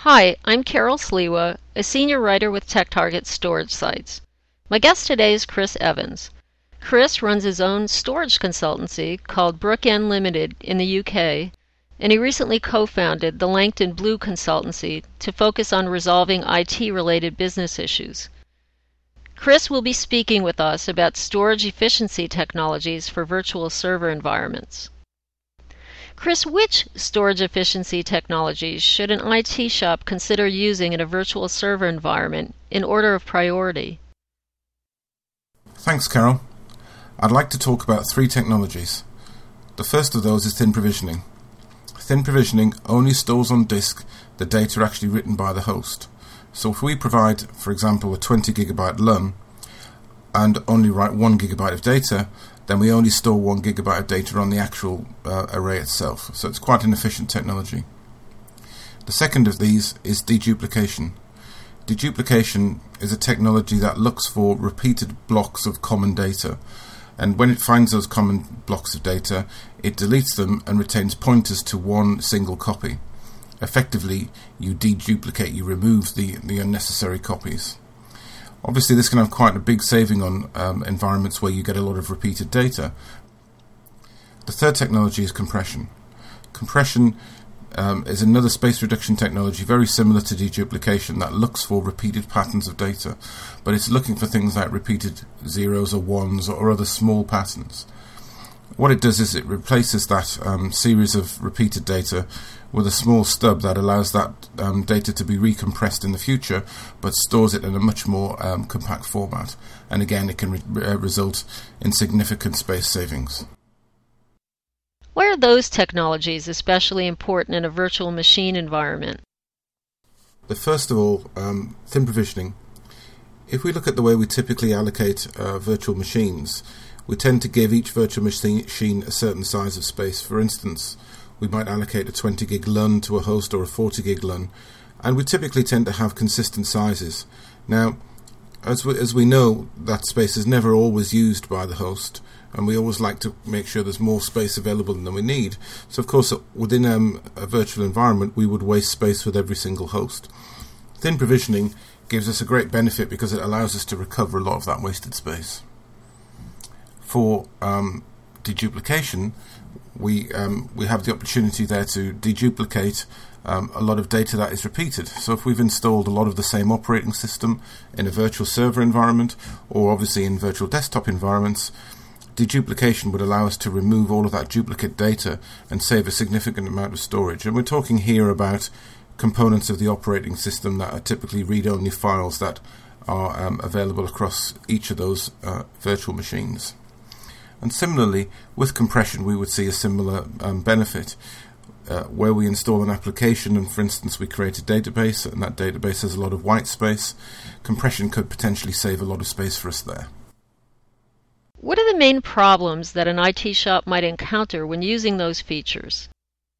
Hi, I'm Carol Sliwa, a senior writer with TechTarget Storage Sites. My guest today is Chris Evans. Chris runs his own storage consultancy called Brookend Limited in the UK, and he recently co-founded the Langton Blue Consultancy to focus on resolving IT-related business issues. Chris will be speaking with us about storage efficiency technologies for virtual server environments. Chris, which storage efficiency technologies should an IT shop consider using in a virtual server environment in order of priority? Thanks, Carol. I'd like to talk about three technologies. The first of those is thin provisioning. Thin provisioning only stores on disk the data actually written by the host. So if we provide, for example, a 20 gigabyte LUN and only write 1 gigabyte of data, then we only store 1 gigabyte of data on the actual array itself. So it's quite an efficient technology. The second of these is deduplication. Deduplication is a technology that looks for repeated blocks of common data. And when it finds those common blocks of data, it deletes them and retains pointers to one single copy. Effectively, you deduplicate, you remove the unnecessary copies. Obviously, this can have quite a big saving on environments where you get a lot of repeated data. The third technology is compression. Compression is another space reduction technology very similar to deduplication that looks for repeated patterns of data, but it's looking for things like repeated zeros or ones or other small patterns. What it does is it replaces that series of repeated data with a small stub that allows that data to be recompressed in the future, but stores it in a much more compact format. And again, it can result in significant space savings. Why are those technologies especially important in a virtual machine environment? The first of all, thin provisioning. If we look at the way we typically allocate virtual machines, we tend to give each virtual machine a certain size of space. For instance, we might allocate a 20 gig LUN to a host or a 40 gig LUN, and we typically tend to have consistent sizes. Now, as we know, that space is never always used by the host, and we always like to make sure there's more space available than we need. So, of course, within a virtual environment, we would waste space with every single host. Thin provisioning gives us a great benefit because it allows us to recover a lot of that wasted space. For deduplication, we have the opportunity there to deduplicate a lot of data that is repeated. So if we've installed a lot of the same operating system in a virtual server environment, or obviously in virtual desktop environments, deduplication would allow us to remove all of that duplicate data and save a significant amount of storage. And we're talking here about components of the operating system that are typically read-only files that are available across each of those virtual machines. And similarly, with compression, we would see a similar benefit. Where we install an application and, for instance, we create a database, and that database has a lot of white space, compression could potentially save a lot of space for us there. What are the main problems that an IT shop might encounter when using those features?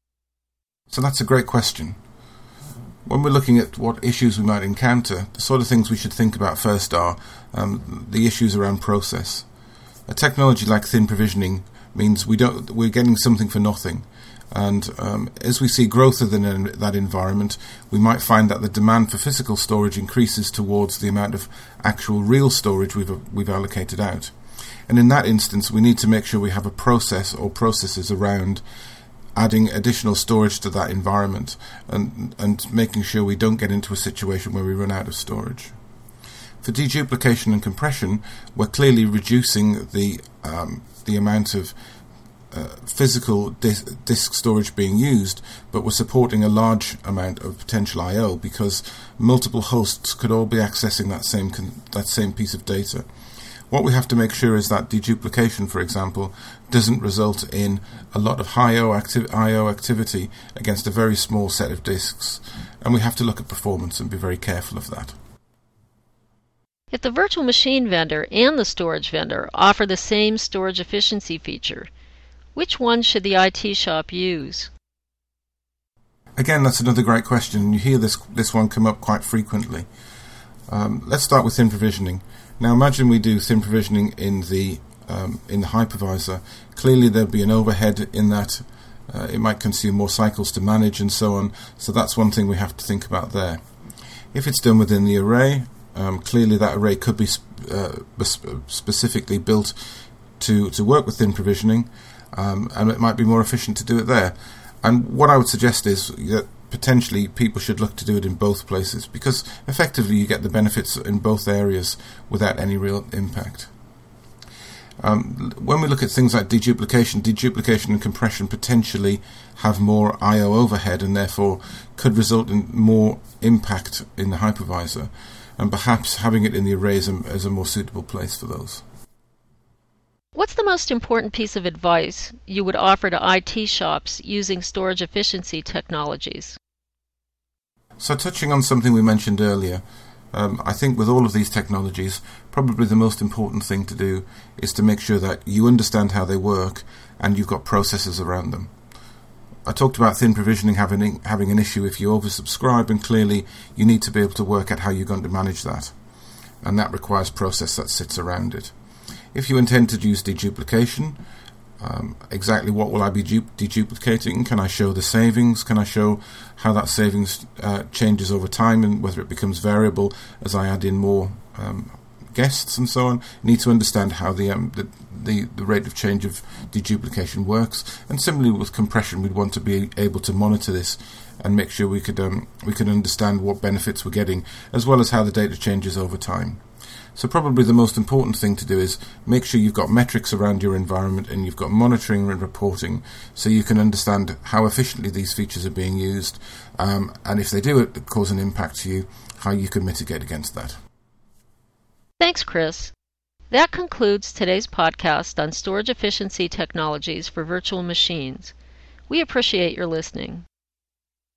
So that's a great question. When we're looking at what issues we might encounter, the sort of things we should think about first are the issues around process. A technology like thin provisioning means we're getting something for nothing. And as we see growth within that environment, we might find that the demand for physical storage increases towards the amount of actual real storage we've allocated out. And in that instance, we need to make sure we have a process or processes around adding additional storage to that environment and making sure we don't get into a situation where we run out of storage. For deduplication and compression, we're clearly reducing the amount of physical disk storage being used, but we're supporting a large amount of potential I/O because multiple hosts could all be accessing that same piece of data. What we have to make sure is that deduplication, for example, doesn't result in a lot of high I/O activity against a very small set of disks, and we have to look at performance and be very careful of that. If the virtual machine vendor and the storage vendor offer the same storage efficiency feature, which one should the IT shop use? Again, that's another great question. You hear this one come up quite frequently. Let's start with thin provisioning. Now imagine we do thin provisioning in the hypervisor. Clearly there'd be an overhead in that It might consume more cycles to manage and so on. So that's one thing we have to think about there. If it's done within the array, clearly that array could be specifically built to work with thin provisioning, and it might be more efficient to do it there. And what I would suggest is that potentially people should look to do it in both places, because effectively you get the benefits in both areas without any real impact. When we look at things like deduplication and compression potentially have more I/O overhead and therefore could result in more impact in the hypervisor, and perhaps having it in the array is a more suitable place for those. What's the most important piece of advice you would offer to IT shops using storage efficiency technologies? So touching on something we mentioned earlier, I think with all of these technologies, probably the most important thing to do is to make sure that you understand how they work and you've got processes around them. I talked about thin provisioning having an issue if you oversubscribe, and clearly you need to be able to work out how you're going to manage that, and that requires process that sits around it. If you intend to use deduplication, exactly what will I be deduplicating? Can I show the savings? Can I show how that savings changes over time and whether it becomes variable as I add in more guests and so on? You need to understand how the rate of change of deduplication works. And similarly with compression, we'd want to be able to monitor this and make sure we could understand what benefits we're getting, as well as how the data changes over time. So probably the most important thing to do is make sure you've got metrics around your environment and you've got monitoring and reporting so you can understand how efficiently these features are being used, and if they do cause an impact to you, how you can mitigate against that. Thanks, Chris. That concludes today's podcast on storage efficiency technologies for virtual machines. We appreciate your listening.